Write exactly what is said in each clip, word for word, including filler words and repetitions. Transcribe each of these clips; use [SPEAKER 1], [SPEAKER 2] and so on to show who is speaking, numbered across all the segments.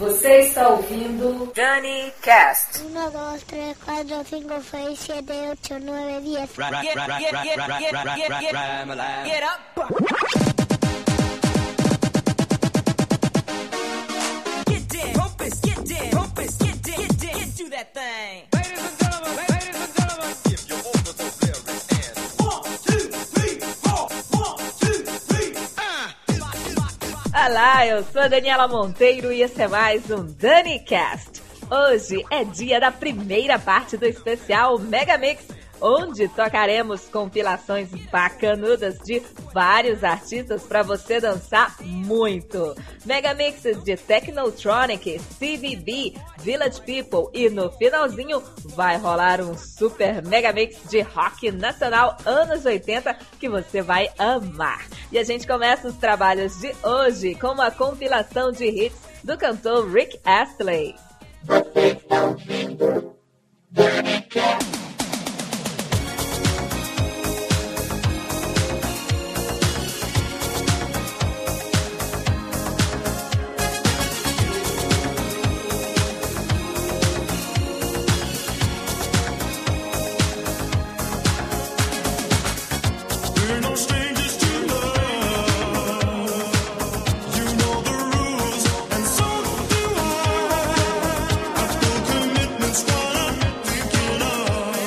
[SPEAKER 1] Você está ouvindo Dani Cast.
[SPEAKER 2] uno, dos, tres, cuatro, cinco, seis, siete, ocho, nueve, diez.
[SPEAKER 3] Get up. Get down. Rumpus, get down. Rumpus, get down. Get down. Get do that thing. Ladies and gentlemen, ladies and gentlemen, give your order those lyrics and one, two, three, four, one, two, three. Ah.
[SPEAKER 4] Olá, eu sou a Daniela Monteiro e esse é mais um Dani Cast. Hoje é dia da primeira parte do especial Mega Mix, onde tocaremos compilações bacanudas de vários artistas para você dançar muito. Mega Mixes de Technotronic, C V B, Village People e no finalzinho vai rolar um super Mega Mix de rock nacional anos oitenta que você vai amar. E a gente começa os trabalhos de hoje com uma compilação de hits do cantor Rick Astley.
[SPEAKER 5] Você está ouvindo Dani Cast.
[SPEAKER 6] Commitments, what I'm thinking of.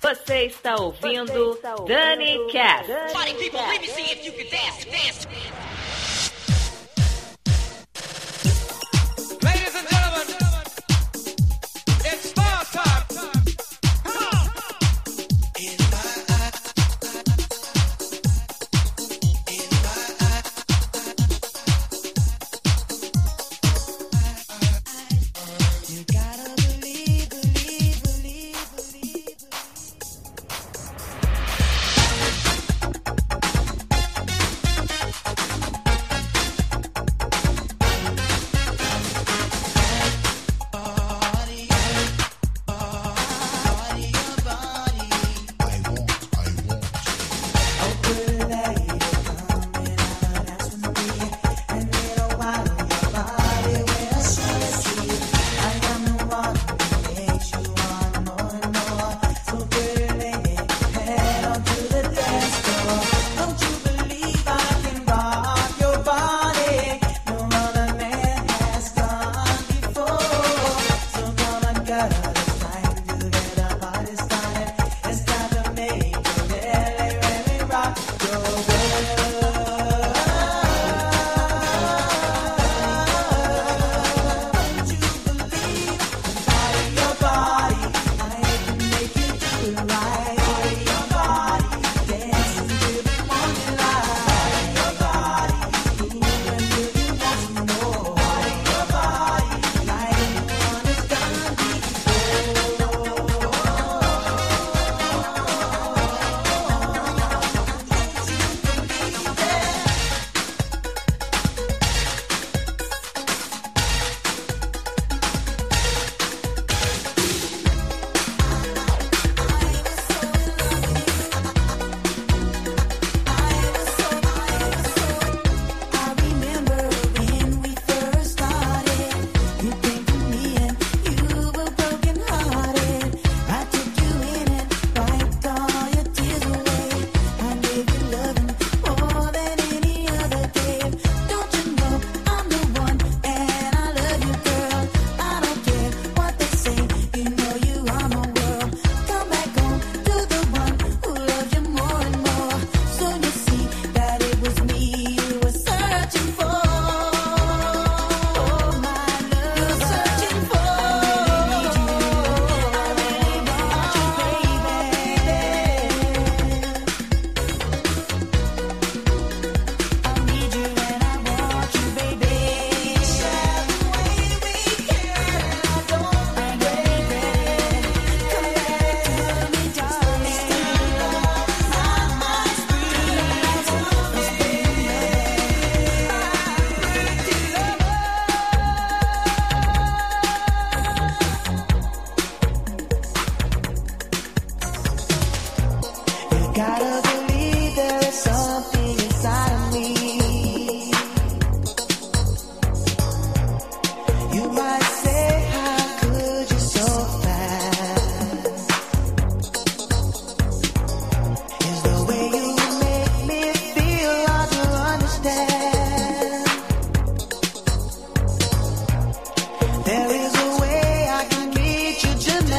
[SPEAKER 4] Você está ouvindo Dani Cast.
[SPEAKER 3] Party people, let me see if you can dance, dance. Ladies and gentlemen, it's star time. Come on. In my eye, in my eye, you gotta believe, believe, believe, believe.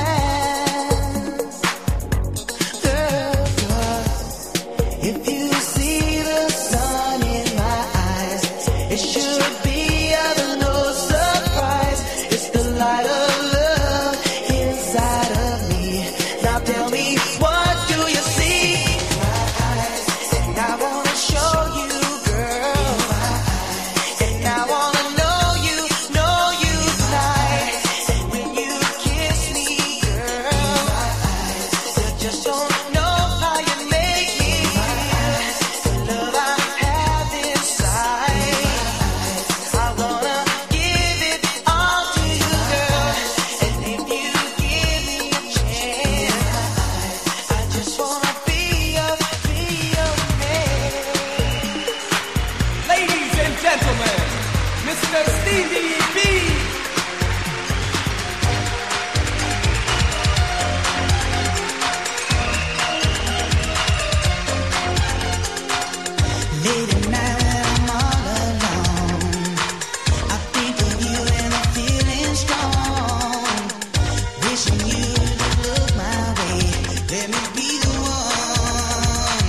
[SPEAKER 3] If you Let me be the one.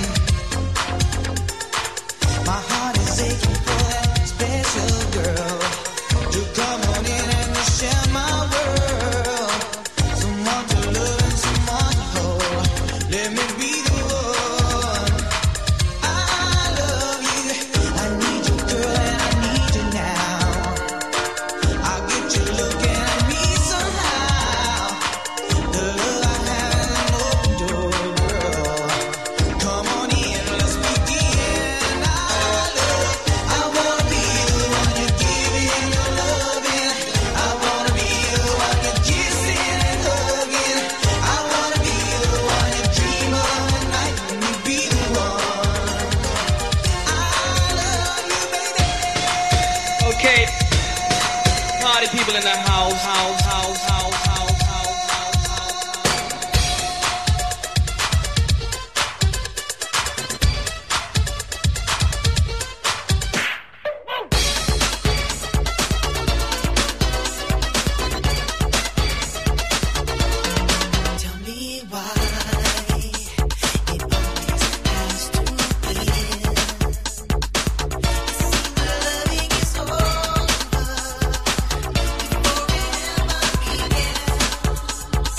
[SPEAKER 3] My heart is aching for that special girl to come on in and to share my world. Someone to love and someone to hold. Let me be the one. I love you. I need you, girl, and I need you now. I'll get you looking at me somehow. The love I have is an open door, girl. Come on in, let's begin. I love, I wanna be the one you're giving your loving. I wanna be the one you're kissing and hugging. I wanna be the one you dream of at night. Let me be the one. I love you, baby.
[SPEAKER 6] Okay, party people in the house, house, house, house, house, house, house.
[SPEAKER 3] Tell me why it always has to end. It seems loving is over before it ever begins.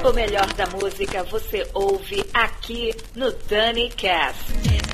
[SPEAKER 4] O melhor da música você ouve aqui no Dani Cast.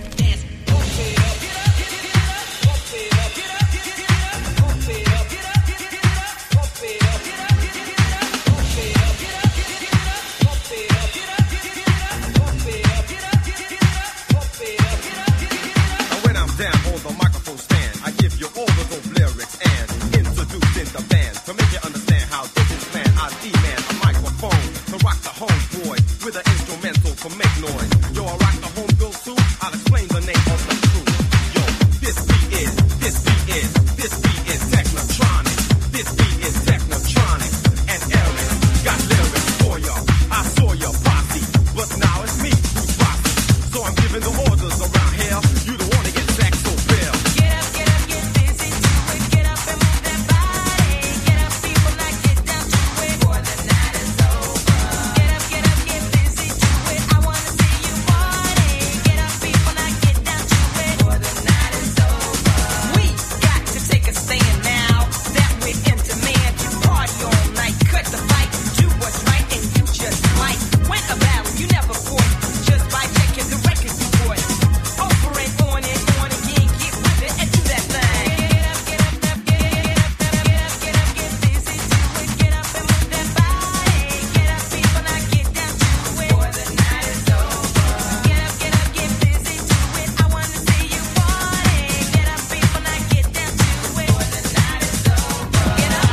[SPEAKER 7] Down on the microphone stand, I give you all the dope lyrics and introducing the band to make you understand how this is planned. I demand a microphone to rock the homeboy with an instrumental to make noise. Yo, I rock the home bill too. I'll explain the name of the crew. Yo, this beat is, this beat is, this beat is Technotronic. This beat is Technotronic, and Eric got lyrics for ya. I saw your posse, but now it's me who's posse. So I'm giving the orders around here. You don't wanna get saxo bill.
[SPEAKER 3] Get up, get up, get busy, do it. Get up and move that body. Get up, people, now get down to it. Before the night is over. Get up, get up, get busy, do it. I wanna see you party. Get up, people, now get down to it. Before the night is over. We got to take a stand now that we're in demand. You party all night, cut the fight, do what's right, and you just might win a battle you never fought just by checking the record you bought. Over and on and on again, get with it and do that thing. Get up, get up, get up, get up, get up, get up, get busy, do it. Get up and move that body. Get up, people, now get down to it. Before the night is over. Get up, get up, get busy, do it. I wanna see you party. Get up, people, now get down to it. Before the night is over. Get up.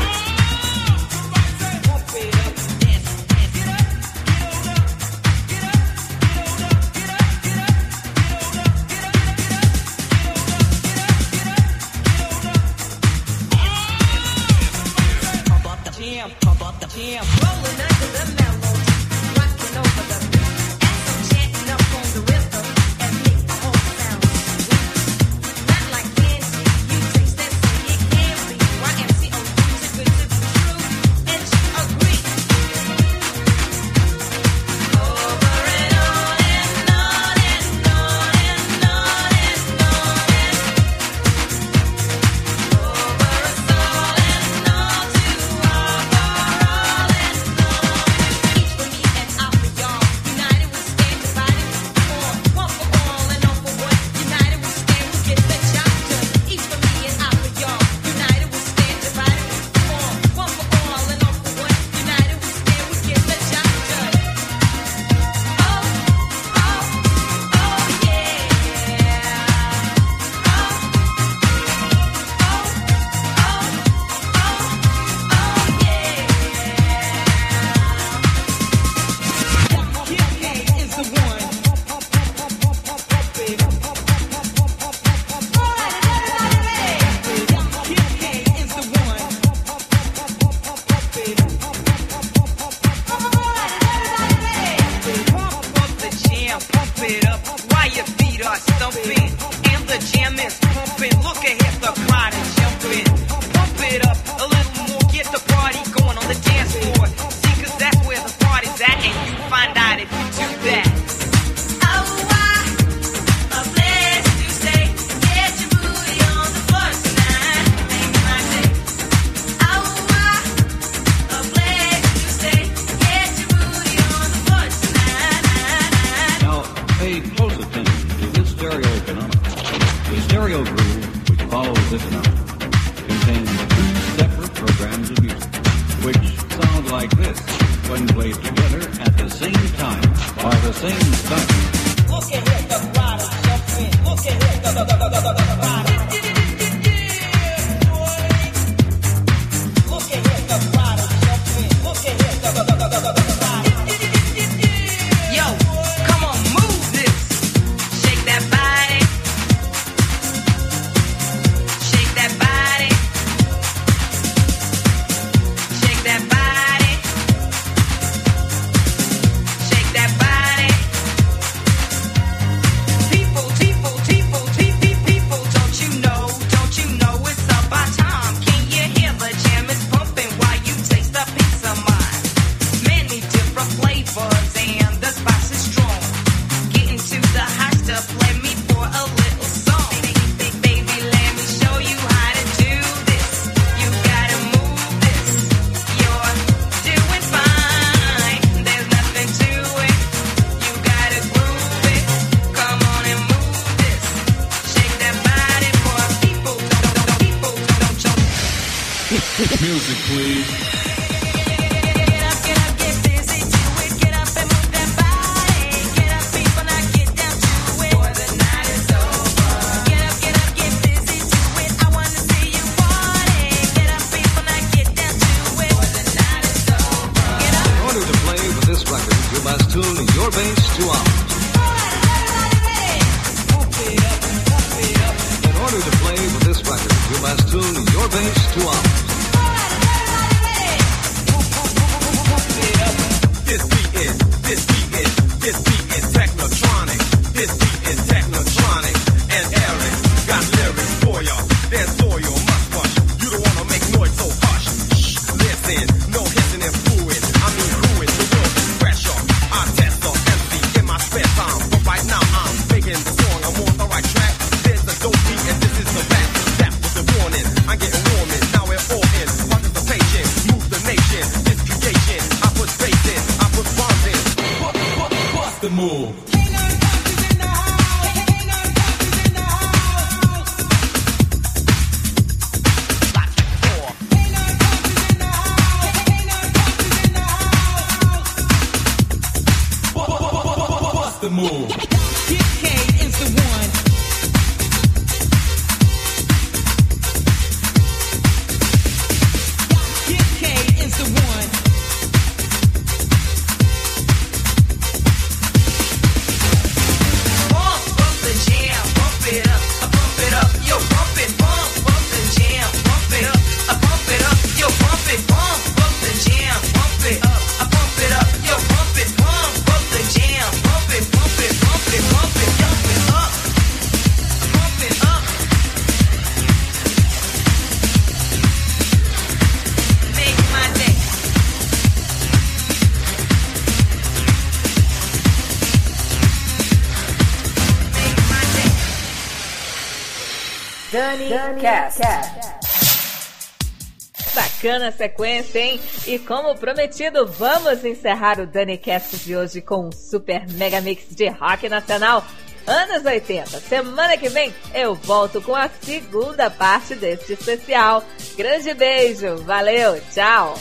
[SPEAKER 3] Pump it up. Dance, dance. Get up, get on up. Get up, get on up. Get up, get up, get on up. Get up, get up, get on up. Pump up the jam, pump up the jam. Rolling under the melody, rocking over the beat. And some chanting up on the rhythm and make the whole sound sweet. Not like candy, you taste that say it can be. Y M C A too good to be true, and you agree. Over and on and on and on and on and on and over us all and all to our all and on. Each for me and I for y'all. United we stand, divided we fall. One for all and all for one. United we stand, we get the job done. Each for me and I for y'all. United we stand, divided we fall. One for all and all for one. United we stand, we get the job done. Oh, oh, oh yeah. Oh, Stumping and the jam is pumping. Look ahead, the crowd is jumping. Pump it up a little more, get the party going on the dance floor. See, 'cause that's where the party's at, and you find out if you do that. Oh, why a place to stay? Get your booty on the floor tonight. Make my day. Oh, why a place to stay? Get your booty on the floor tonight.
[SPEAKER 8] Now, pay close attention to this stereo phenomenon. The stereo groove, which follows this phenomenon, contains two separate programs of music, which sound like this when played together at the same time by the same style.
[SPEAKER 3] Look at here, the crowd is jumping. Look at here, the, the, the, the, the, the crowd. Look at here, the crowd is jumping. Look at here, the, the, the, the, the, the crowd. Yo, come on, move this. Shake that body. Shake that body. Shake that body. Shake that body. People, people, people, people, people, don't you know?
[SPEAKER 8] Music, please.
[SPEAKER 9] Tune your bass to ours. In order to play with this record, you must tune your bass to ours.
[SPEAKER 7] This beat is, this beat is, this beat is technotronic. This beat is technotronic. And Eric got lyrics for ya. There's soil, must rush. You don't wanna make noise, so hush. Shh, listen, no hissing and fluid. I mean, who is the world is pressure? I test the M C in my spare time, but right now I'm making the song. I'm on the right track. There's a dope beat and this is the rap. That was the warning. I'm getting warming. Now we're all in. Participation, move the nation. This creation, I put faith in. I put bombs in. Bust the move. The move.
[SPEAKER 3] Kid K is the one. Kid K is the one. Bump, bump the jam, bump it up, I bump it up, yo, bump it, bump, bump the jam, bump it up, I bump it up, yo, bump it, bump, bump the jam, bump it up, I bump it up, yo, bump it, bump, bump the jam, bump it, bump it, bump it, bump it, bump it up, bump it up. Make my day. Make my day.
[SPEAKER 1] Dani Cast.
[SPEAKER 4] Bacana a sequência, hein? E como prometido, vamos encerrar o DaniCast de hoje com um super mega mix de rock nacional anos oitenta. Semana que vem eu volto com a segunda parte deste especial. Grande beijo, valeu, tchau!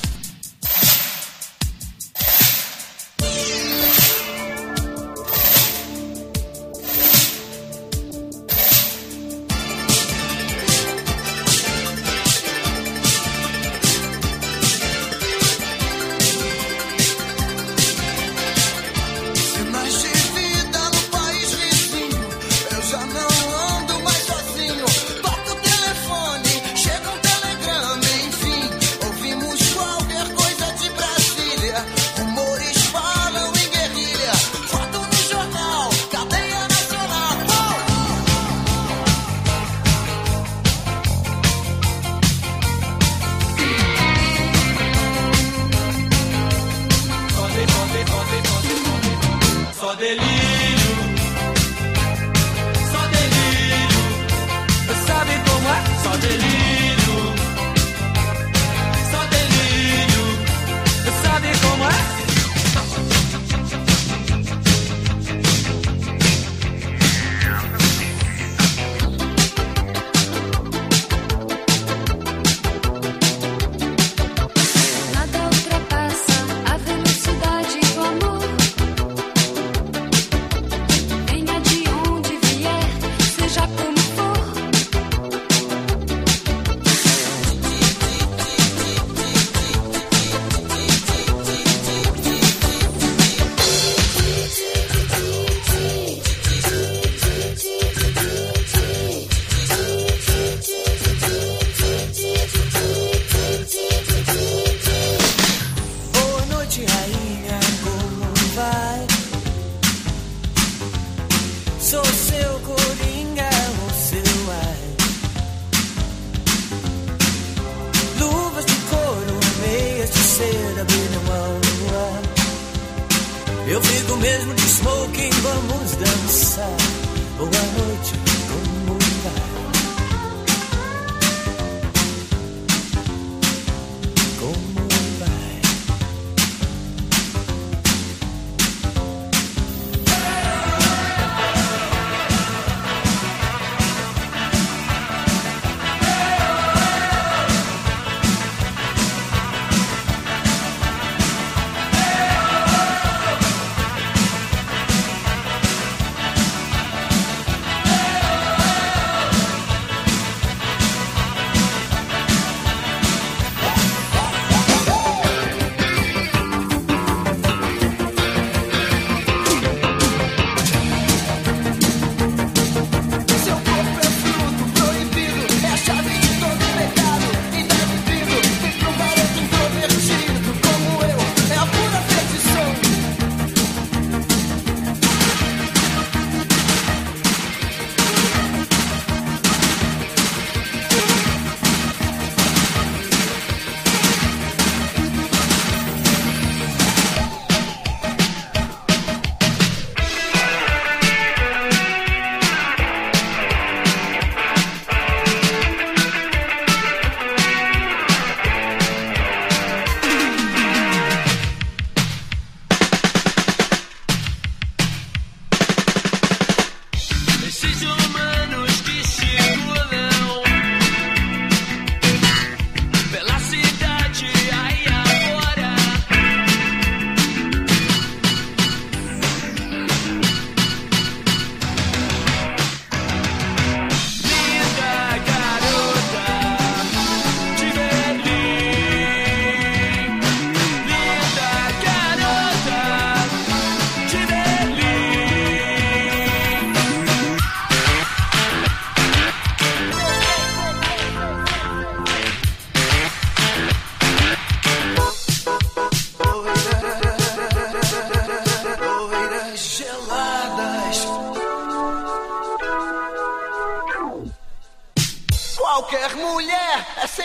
[SPEAKER 3] Eu fico mesmo de smoking, vamos dançar. Boa noite, como vai? Como vai?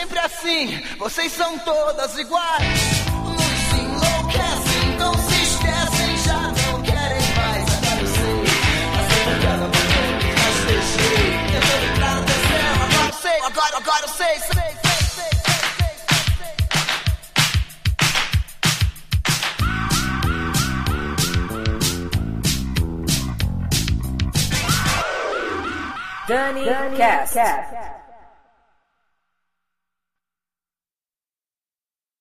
[SPEAKER 3] sempre assim, vocês são todas iguais. Nos enlouquecem, não se esquecem, já não querem mais. Agora eu sei, passei por cada momento, mas deixei. Tentando entrar no terceiro, agora eu sei, agora, agora eu sei, sei, sei, sei, sei,
[SPEAKER 1] Dani Cast.